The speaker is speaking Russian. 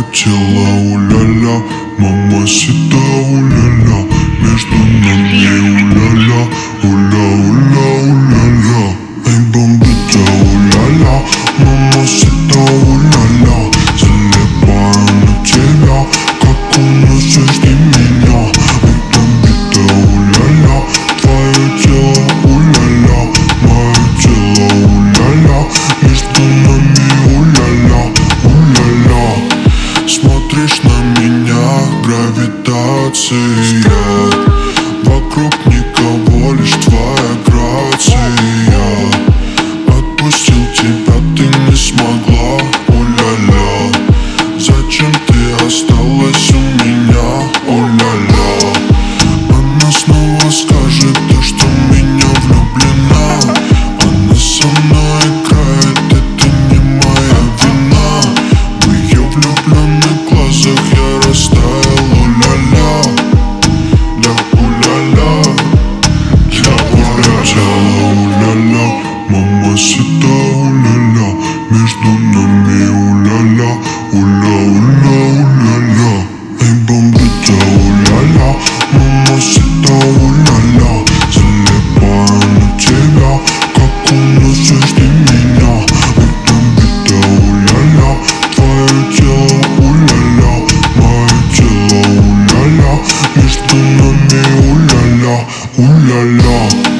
тело, уля-ля, мамасита, уля-ля, между нами, уля-ля, уля-уля, уля-ля. Эй, бомбита, уля-ля, мамасита, уля-ля, залипаю на тебя, как уносишь ты меня. Эй, бомбита, уля-ля, твое тело, уля-ля, мое тело, уля-ля, между нами, уля-ля, уля-ля. Смотришь на меня, гравитация, вокруг никого, лишь твоя грация. Отпустил тебя, ты не смогла, уля-ля. Зачем ты осталась у меня, уля-ля? Она снова скажет то, что в меня влюблена. Она со мной играет, это не моя вина. В ее влюбленных глазах я растаял, уля-ля, ля, уля-ля, ля, уля-ля, уля-ля, мамасита, уля-ля, между нами, уля-ля, уля-уля, уля-ля. Эй, бомбита, уля-ля, мамасита, уля-ля, залипаю на тебя, как уносишь ты меня. Эй, бомбита, уля-ля, твое тело, уля-ля, мое тело, уля-ля, между нами, уля-ля, уля-ля.